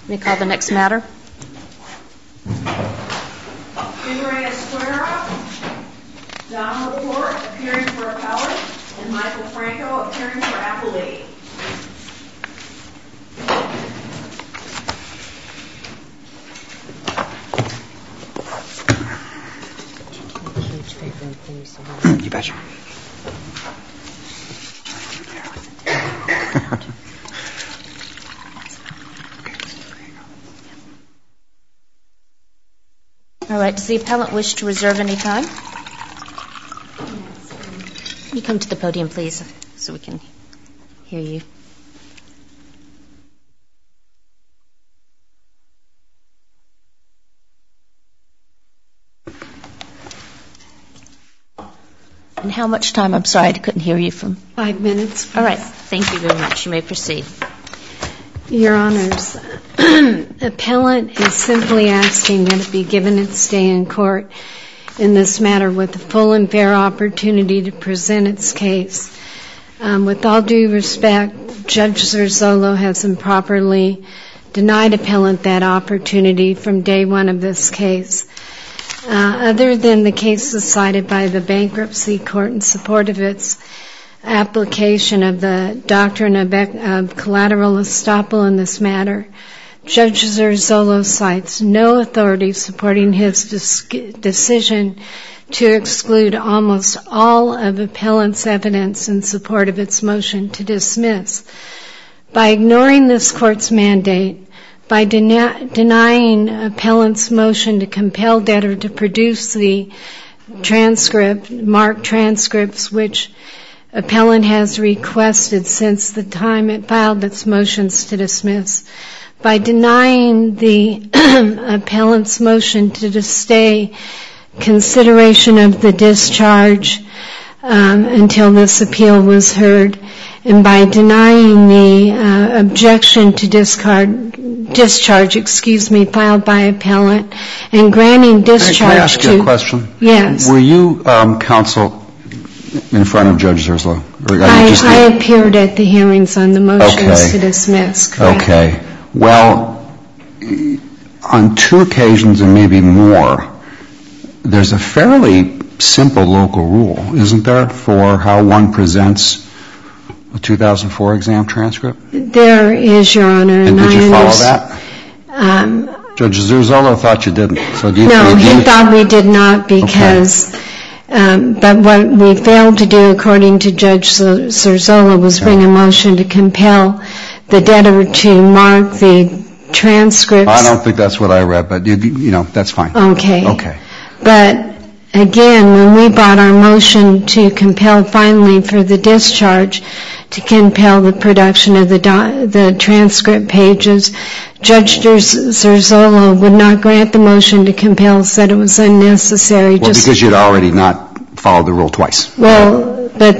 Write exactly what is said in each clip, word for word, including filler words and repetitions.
Let me call the next matter. Henry Esquera, Donald Port appearing for appellate, and Michael Franco appearing for appellate. You betcha. All right. Does the appellant wish to reserve any time? You come to the podium, please, so we can hear you. And how much time? I'm sorry, I couldn't hear you from. Five minutes. Please. All right. Thank you very much. You may proceed. Your Honors, appellant is simply asking that it be given its stay in court in this matter with a full and fair opportunity to present its case. Um, with all due respect, Judge Zerzolo has improperly denied appellant that opportunity from day one of this case. Uh, other than the cases cited by the bankruptcy court in support of its application of the doctrine of, of collateral estoppel in this matter, Judge Zerzolo cites no authority supporting his dis- decision to exclude almost all of appellant's evidence in support of its motion to dismiss. By ignoring this court's mandate, by den- denying appellant's motion to compel debtor to produce the transcript, marked transcripts, which appellant has requested since the time it filed its motions to dismiss, by denying the appellant's motion to stay consideration of the discharge um, until this appeal was heard, and by denying the uh, objection to discard discharge, excuse me, filed by appellant, and granting discharge to... Can I ask you a question? Yes. Were you um, counsel in front of Judge Zerzolo? I, I appeared at the hearings on the motions okay. to dismiss, correct? Okay. Well, on two occasions and maybe more, there's a fairly simple local rule, isn't there, for how one presents a two thousand four exam transcript? There is, Your Honor. And, and did I you follow understand. that? Um, Judge Zerzolo thought you didn't. So do you no, do you, he thought we did not because... Okay. Um, but what we failed to do, according to Judge Zerzolo, was bring a motion to compel the debtor to mark the transcripts. I don't think that's what I read, but, you, you know, that's fine. Okay. Okay. But, again, when we brought our motion to compel finally for the discharge, to compel the production of the, do- the transcript pages, Judge Zerzolo would not grant the motion to compel, said it was unnecessary. Well, just because you'd already not followed the rule twice. Well, but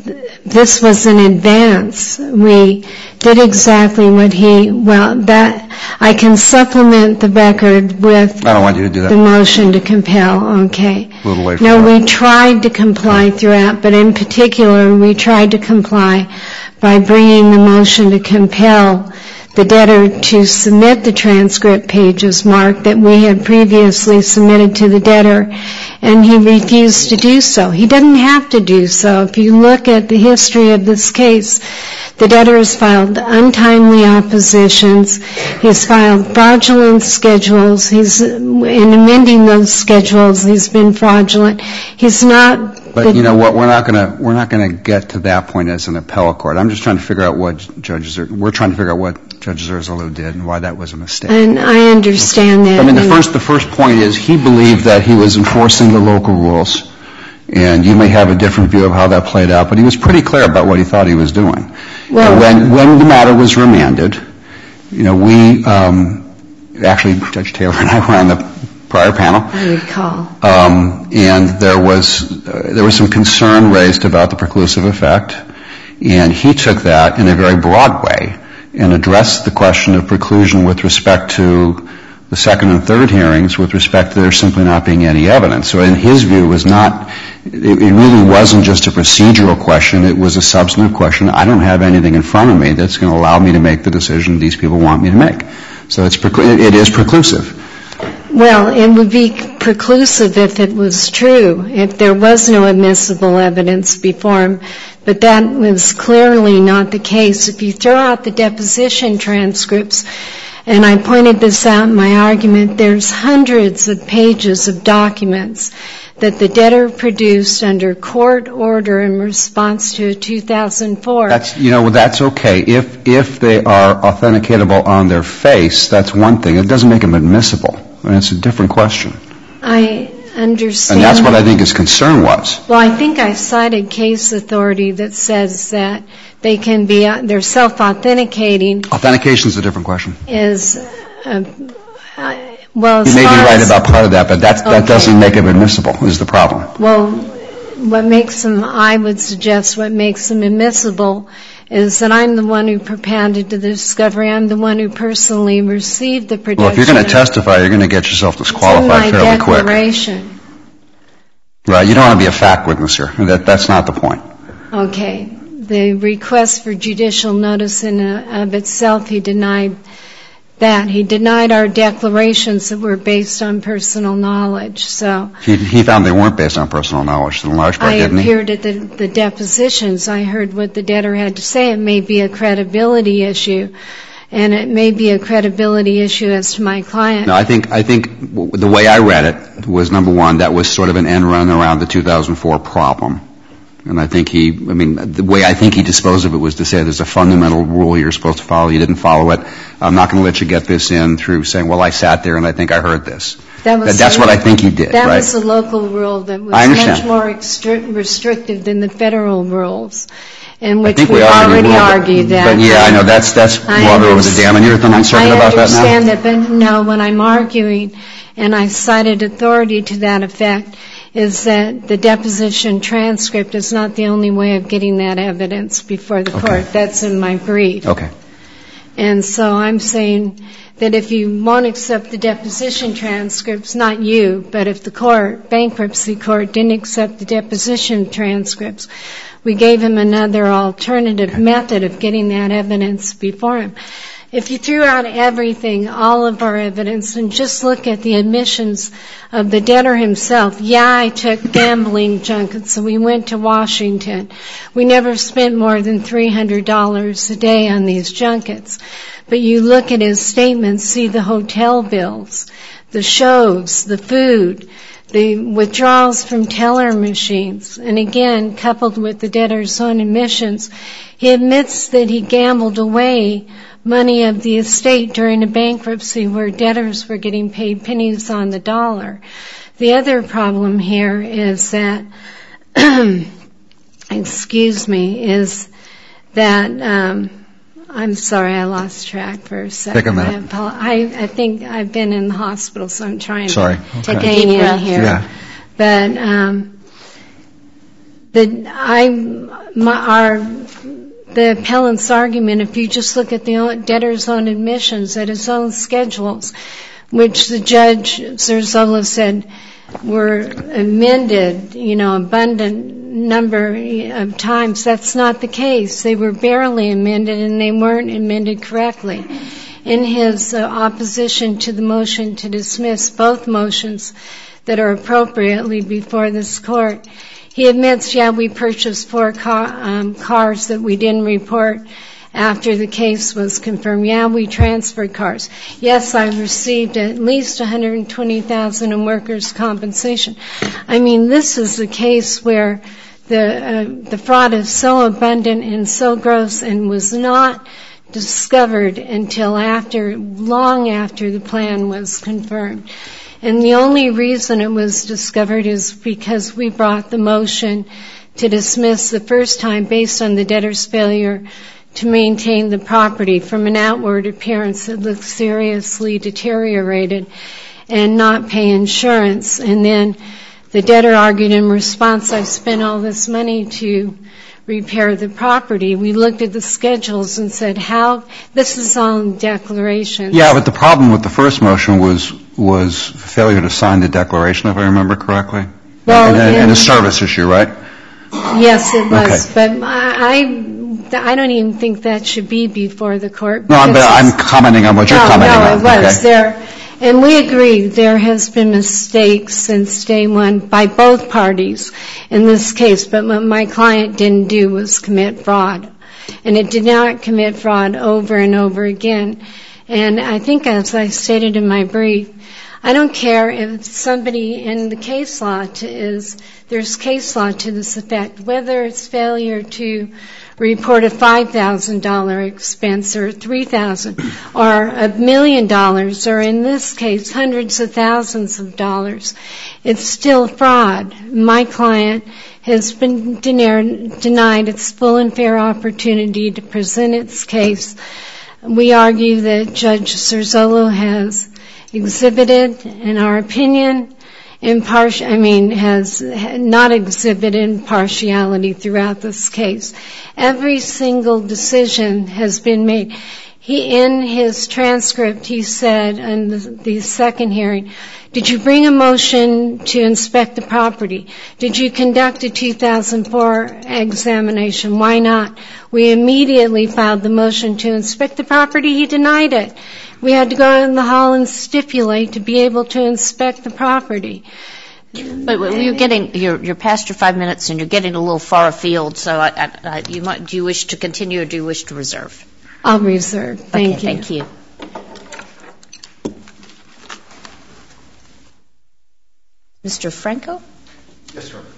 this was in advance. We did exactly what he, well, that, I can supplement the record with I don't want you to do that. The motion to compel, okay. A little late for No, that. we tried to comply throughout, but in particular, we tried to comply by bringing the motion to compel the debtor to submit the transcript pages marked that we had previously submitted to the debtor, and he refused to do so. He didn't have to do so. If you look at the history of this case, the debtor has filed untimely oppositions. He's filed fraudulent schedules. He's, in amending those schedules, he's been fraudulent. He's not... But you know what? We're not going to we're not going to get to that point as an appellate court. I'm just trying to figure out what Judge Zer, we're trying to figure out what Judge Zerzolo did and why that was a mistake. And I understand okay. that. I mean, the first the first point is he believed that he was enforcing the local rules, and you may have a different view of how that played out, but he was pretty clear about what he thought he was doing. Well, and when when the matter was remanded, you know, we um, actually Judge Taylor and I were on the prior panel. I recall. Um, and there was uh, there was some concern raised about the preclusive effect, and he took that in a very broad way and addressed the question of preclusion with respect to the second and third hearings with respect to there simply not being any evidence. So in his view, it was not, it, it really wasn't just a procedural question, it was a substantive question. I don't have anything in front of me that's going to allow me to make the decision these people want me to make. So it's preclu- it is preclusive. Well, it would be preclusive if it was true, if there was no admissible evidence before him, but that was clearly not the case. If you throw out the deposition transcripts, and I pointed this out in my argument, there's hundreds of pages of documents that the debtor produced under court order in response to a two thousand four. That's, you know, that's okay. If if they are authenticatable on their face, that's one thing. It doesn't make them admissible. I mean, it's a different question. I understand. And that's what I think his concern was. Well, I think I cited case authority that says that they can be, they're self-authenticating. Authentication is a different question. Is, uh, uh, well, as You may far be right as, about part of that, but that's, that Okay. doesn't make them admissible, is the problem. Well, what makes them, I would suggest what makes them admissible is that I'm the one who propounded the discovery. I'm the one who personally received the production. Well, if you're going to testify, you're going to get yourself disqualified it's in my fairly quick. declaration. Right. You don't want to be a fact witness here. That, that's not the point. Okay. The request for judicial notice in uh, of itself, he denied that. He denied our declarations that were based on personal knowledge. So He, he found they weren't based on personal knowledge in large part, I didn't he? appeared at the, the depositions. I heard what the debtor had to say. It may be a credibility issue, and it may be a credibility issue as to my client. No, I think, I think w- the way I read it was, number one, that was sort of an end run around the two thousand four problem. And I think he, I mean, the way I think he disposed of it was to say there's a fundamental rule you're supposed to follow. You didn't follow it. I'm not going to let you get this in through saying, well, I sat there and I think I heard this. That was that, that's a, what I think he did, that right? was a local rule that was I understand. much more extri- restrictive than the federal rules, in I which think we we already, already ruled, argued but, that. But yeah, I know, that's, that's water over the dam. And you're at the Ninth Circuit about that now? I understand that, but no, when I'm arguing, and I cited authority to that effect, is that the deposition transcript is not the only way of getting that evidence before the Okay. court. That's in my brief. Okay. And so I'm saying that if you won't accept the deposition transcripts, not you, but if the court, bankruptcy court, didn't accept the deposition transcripts, we gave him another alternative method of getting that evidence before him. If you threw out everything, all of our evidence, and just look at the admissions of the debtor himself, yeah, I took gambling junkets, so we went to Washington. We never spent more than three hundred dollars a day on these junkets. But you look at his statements, see the hotel bills, the shows, the food, the withdrawals from teller machines, and again, coupled with the debtor's own admissions, he admits that he gambled away money of the estate during a bankruptcy where debtors were getting paid pennies on the dollar. The other problem here is that, excuse me, is that, um, I'm sorry, I lost track for a second. Take a minute. I, I, I think I've been in the hospital, so I'm trying Sorry. to Okay. take a deep breath here. Yeah. But um, the I my, our the appellant's argument, if you just look at the debtor's own admissions at his own schedules, which the judge Zerzola said were amended, you know, abundant number of times. That's not the case. They were barely amended, and they weren't amended correctly. In his uh, opposition to the motion to dismiss both motions that are appropriately before this court, he admits, yeah, we purchased four car, um, cars that we didn't report after the case was confirmed. Yeah, we transferred cars. Yes, I received at least one hundred twenty thousand dollars in workers' compensation. I mean, this is a case where the uh, the fraud is so abundant and so gross and was not discovered until after, long after the plan was confirmed. And the only reason it was discovered is because we brought the motion to dismiss the first time based on the debtor's failure to maintain the property from an outward appearance that looked seriously deteriorated and not pay insurance. And then the debtor argued in response, I've spent all this money to repair the property. We looked at the schedules and said, how, this is all in declarations. Yeah, but the problem with the first motion was was failure to sign the declaration, if I remember correctly. Well, and, and, in, and a service issue, right? Yes, it was. Okay. But I I don't even think that should be before the court. No, I'm, I'm commenting on what you're no, commenting no, on. No, it was. Okay. There, and we agree there has been mistakes since day one by both parties in this case, but what my client didn't do was commit fraud. And it did not commit fraud over and over again. And I think, as I stated in my brief, I don't care if somebody in the case law to is, there's case law to this effect, whether it's failure to report a five thousand dollars expense or three thousand dollars or a million dollars, or in this case, hundreds of thousands of dollars. It's still fraud. My client has been denied, denied its full and fair opportunity to present its case. We argue that Judge Zerzolo has exhibited, in our opinion, impartial, I mean, has not exhibited partiality throughout this case. Every single decision has been made. He, in his transcript, he said in the, the second hearing, did you bring a motion to inspect the property? Did you conduct a two thousand four examination? Why not? We immediately filed the motion to inspect the property. He denied it. We had to go in the hall and stipulate to be able to inspect the property. But you're getting, you're, you're past your five minutes and you're getting a little far afield, so I, I, I, you might, do you wish to continue or do you wish to reserve? I'll reserve. Thank okay, you. Thank you. Mister Franco? Yes, Your Honor.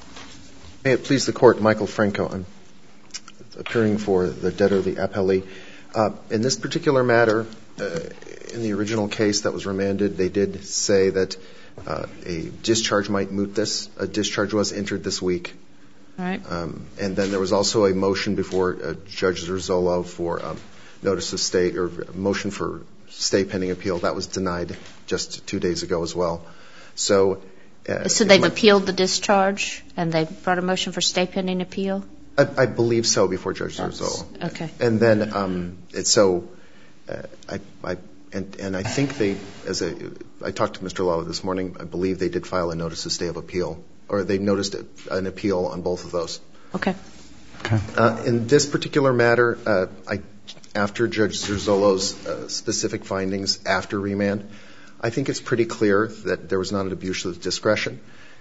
May it please the Court, Michael Franco. I'm appearing for the debtor, the appellee. Uh, in this particular matter, uh, in the original case that was remanded, they did say that uh, a discharge might moot this. A discharge was entered this week. All right. Um, and then there was also a motion before uh, Judge Zerzolo for um, notice of stay, or motion for stay pending appeal. That was denied just two days ago as well. So, uh, so they've appealed the discharge and they brought a motion for stay pending appeal? I, I believe so before Judge Zerzolo. Okay. And then um, it's so uh, I, I and and I think they, as a, I talked to Mister Lawler this morning. I believe they did file a notice of stay of appeal, or they noticed an appeal on both of those. Okay. Okay. Uh, in this particular matter, uh, I, after Judge Zerzolo's uh, specific findings after remand, I think it's pretty clear that there was not an abuse of discretion.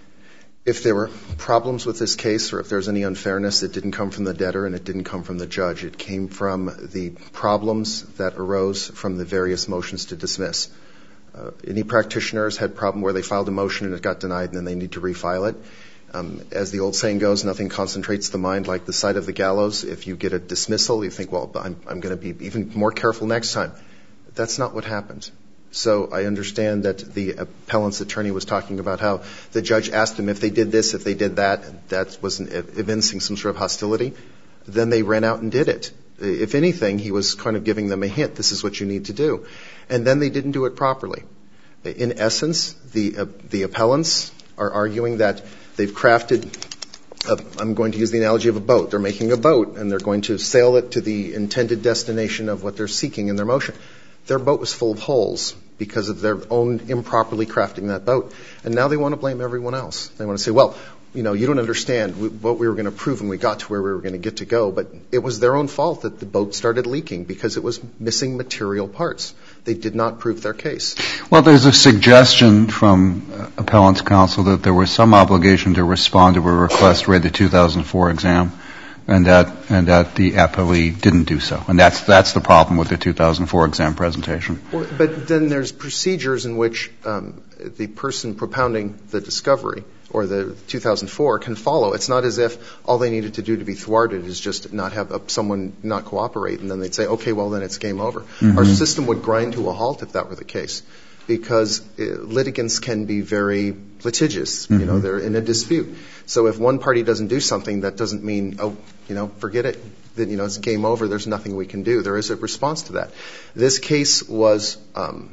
If there were problems with this case, or if there's any unfairness, it didn't come from the debtor and it didn't come from the judge. It came from the problems that arose from the various motions to dismiss. Uh, any practitioners had a problem where they filed a motion and it got denied and then they need to refile it. Um, as the old saying goes, nothing concentrates the mind like the sight of the gallows. If you get a dismissal, you think, well, I'm, I'm going to be even more careful next time. That's not what happened. So I understand that the appellant's attorney was talking about how the judge asked them if they did this, if they did that, that wasn't evincing some sort of hostility. Then they ran out and did it. If anything, he was kind of giving them a hint, this is what you need to do. And then they didn't do it properly. In essence, the, uh, the appellants are arguing that they've crafted, a, I'm going to use the analogy of a boat. They're making a boat and they're going to sail it to the intended destination of what they're seeking in their motion. Their boat was full of holes because of their own improperly crafting that boat. And now they want to blame everyone else. They want to say, well, you know, you don't understand what we were going to prove when we got to where we were going to get to go. But it was their own fault that the boat started leaking because it was missing material parts. They did not prove their case. Well, there's a suggestion from uh, appellant's counsel that there was some obligation to respond to a request read the two thousand four exam, and that and that the appellee didn't do so. And that's that's the problem with the two thousand four exam presentation. Well, but then there's procedures in which um, the person propounding the discovery or the two thousand four can follow. It's not as if all they needed to do to be thwarted is just not have uh, someone not cooperate, and then they'd say, okay, well, then it's game over. Mm-hmm. Our system would grind to a halt if that were the case, because uh, litigants can be very litigious. Mm-hmm. You know, they're in a dispute. So if one party doesn't do something, that doesn't mean, oh, you know, forget it. Then, you know, it's game over. There's nothing we can do. There is a response to that. This case was um,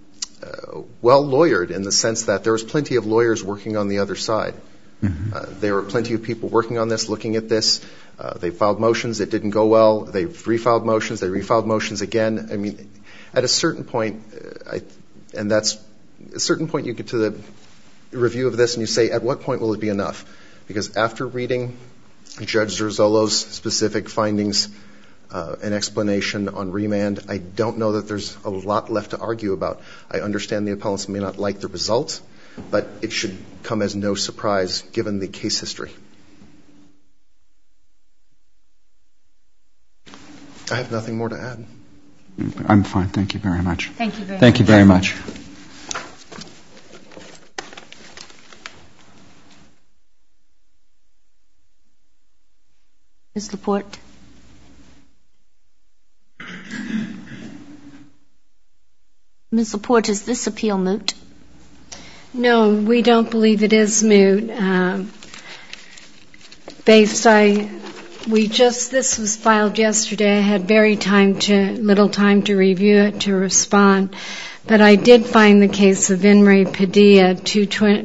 uh, well lawyered in the sense that there was plenty of lawyers working on the other side. Mm-hmm. Uh, there were plenty of people working on this, looking at this. Uh, they filed motions. It didn't go well. They refiled motions. They refiled motions again. I mean, at a certain point, uh, I, and that's at a certain point you get to the review of this and you say, at what point will it be enough? Because after reading Judge Zerzolo's specific findings uh, and explanation on remand. I don't know that there's a lot left to argue about. I understand the appellants may not like the result, but it should come as no surprise given the case history. I have nothing more to add. I'm fine. Thank you very much. Thank you very Thank much. you very much. Miz Laporte. Miz Laporte, is this appeal moot? No, we don't believe it is moot. Um, based, I, we just, this was filed yesterday. I had very time to, little time to review it, to respond. But I did find the case of In re Padilla, two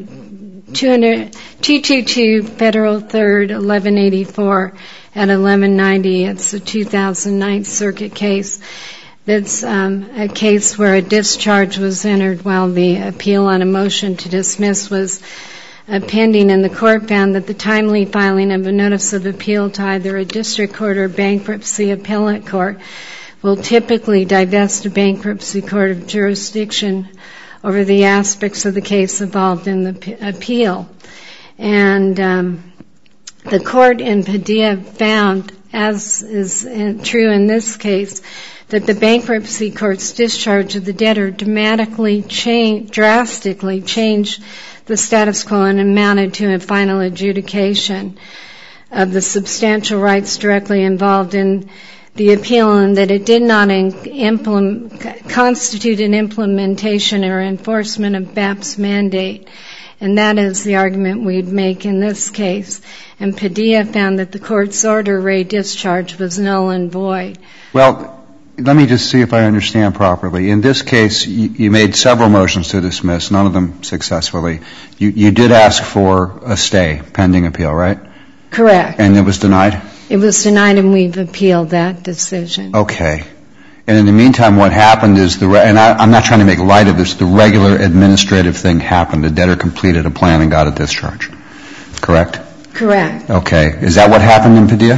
twenty-two Federal third, eleven eighty-four at eleven ninety. It's a two thousand nine Circuit case. That's um, a case where a discharge was entered while the appeal on a motion to dismiss was uh, pending, and the court found that the timely filing of a notice of appeal to either a district court or bankruptcy appellate court will typically divest a bankruptcy court of jurisdiction over the aspects of the case involved in the p- appeal. And um, the court in Padilla found, as is in, true in this case, that the bankruptcy court's discharge of the debtor dramatically changed, drastically changed the status quo and amounted to a final adjudication of the substantial rights directly involved in the appeal, and that it did not implement, constitute an implementation or enforcement of B A P's mandate. And that is the argument we'd make in this case. And Padilla found that the court's order re discharge was null and void. Well, let me just see if I understand properly. In this case, you, you made several motions to dismiss, none of them successfully. You, you did ask for a stay pending appeal, right? Correct. And it was denied? It was denied, and we've appealed that decision. Okay. And in the meantime, what happened is, the re- and I, I'm not trying to make light of this, the regular administrative thing happened. The debtor completed a plan and got a discharge. Correct? Correct. Okay. Is that what happened in Padilla?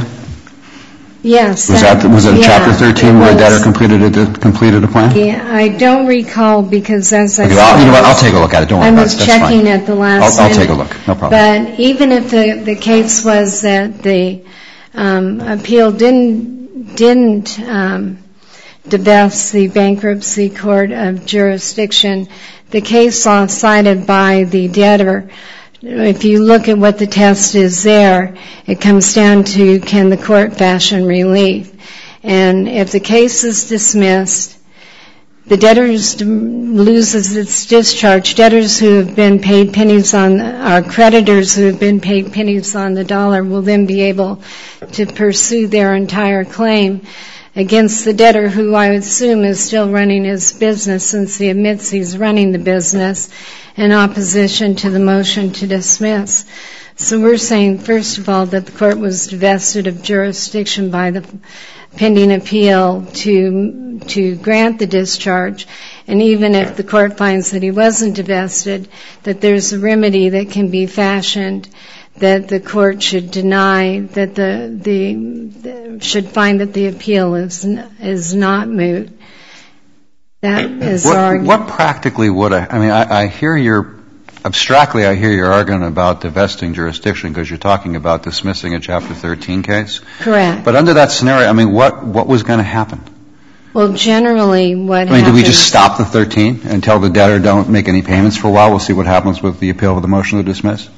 Yes. Was that, was it yeah, Chapter thirteen where a debtor completed a, completed a plan? Yeah, I don't recall because as I okay, said, well, you know what, I'll take a look at it. Don't worry I about was it. That's checking fine. at the last I'll, I'll minute. take a look. No problem. But even if the, the case was that the um, appeal didn't, didn't um, divest the bankruptcy court of jurisdiction, the case law cited by the debtor, if you look at what the test is there, it comes down to can the court fashion relief. And if the case is dismissed, the debtor loses its discharge. Debtors who have been paid pennies on, or creditors who have been paid pennies on the dollar will then be able to pursue their entire claim against the debtor, who I would assume is still running his business since he admits he's running the business, in opposition to the motion to dismiss. So we're saying, first of all, that the court was divested of jurisdiction by the pending appeal to to grant the discharge, and even if the court finds that he wasn't divested, that there's a remedy that can be fashioned, that the court should deny, that the the, the should find that the appeal is is not moot. That is what, our argument. What practically would I, I mean, I, I hear your, abstractly I hear your argument about divesting jurisdiction because you're talking about dismissing a Chapter thirteen case. Correct. But under that scenario, I mean, what, what was going to happen? Well, generally what I mean, happens... do we just stop the thirteen and tell the debtor don't make any payments for a while? We'll see what happens with the appeal of the motion to dismiss?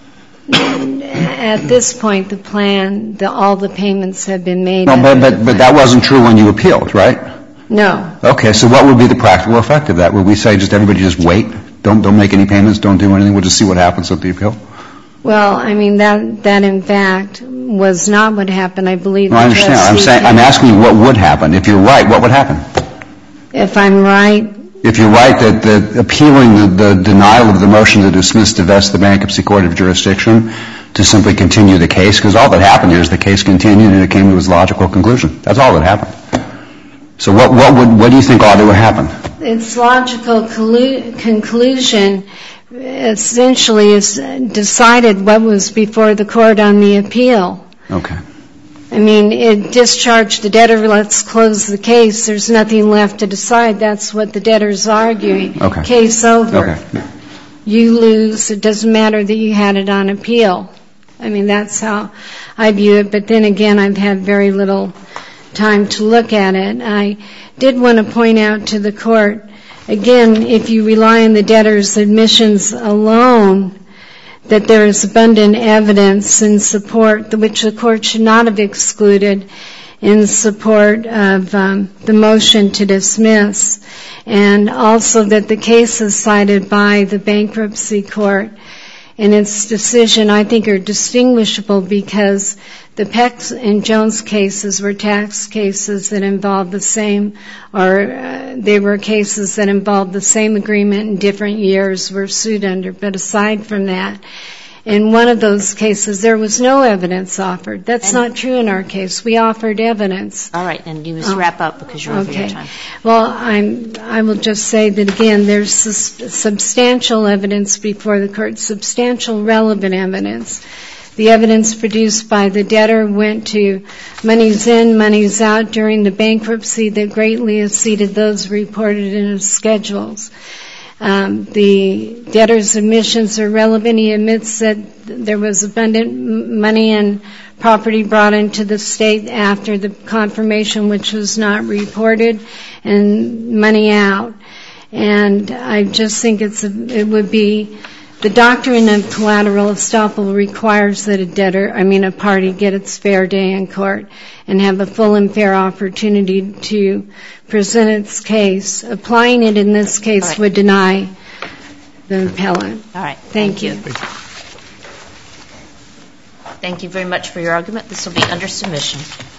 At this point, the plan, the, all the payments have been made. No, but, but, but that wasn't true when you appealed, right? No. Okay, so what would be the practical effect of that? Would we say just everybody just wait? Don't don't make any payments, don't do anything, we'll just see what happens with the appeal? Well, I mean, that that in fact was not what happened. I believe... No, I understand. I'm saying, I'm asking you what would happen. If you're right, what would happen? If I'm right... If you're right that the appealing the, the denial of the motion to dismiss divest the bankruptcy court of jurisdiction to simply continue the case, because all that happened here is the case continued and it came to its logical conclusion. That's all that happened. So what, what would, what do you think ought to happen? Its logical collu- conclusion essentially is decided what was before the court on the appeal. Okay. I mean, it discharged the debtor, let's close the case, there's nothing left to decide, that's what the debtor's arguing. Okay. Case over. Okay. You lose, it doesn't matter that you had it on appeal. I mean, that's how I view it, but then again, I've had very little time to look at it. I did want to point out to the court, again, if you rely on the debtor's admissions alone, that there is abundant evidence in support, which the court should not have excluded, in support of um, the motion to dismiss, and also that the cases cited by the bankruptcy court in its decision, I think, are distinguishable because the Peck and Jones cases were tax cases that involved the same, or uh, they were cases that involved the same agreement in different years were sued under. But aside from that, in one of those cases, there was no evidence offered. That's and not true in our case. We offered evidence. All right, and you must oh. wrap up because you're over okay. your time. Well, I'm, I will just say that, again, there's substantial evidence before the court, substantial relevant evidence. The evidence produced by the debtor went to monies in, monies out during the bankruptcy that greatly exceeded those reported in his schedules. Um, the debtor's admissions are relevant. He admits that there was abundant money and property brought into the state after the confirmation, which was not reported, and money out. And I just think it's a, it would be, the doctrine of collateral estoppel requires that a debtor, I mean a party, get its fair day in court and have a full and fair opportunity to present its case. Applying it in this case right. would deny the appellant. All right. Thank, Thank you. you. Thank you very much for your argument. This will be under submission.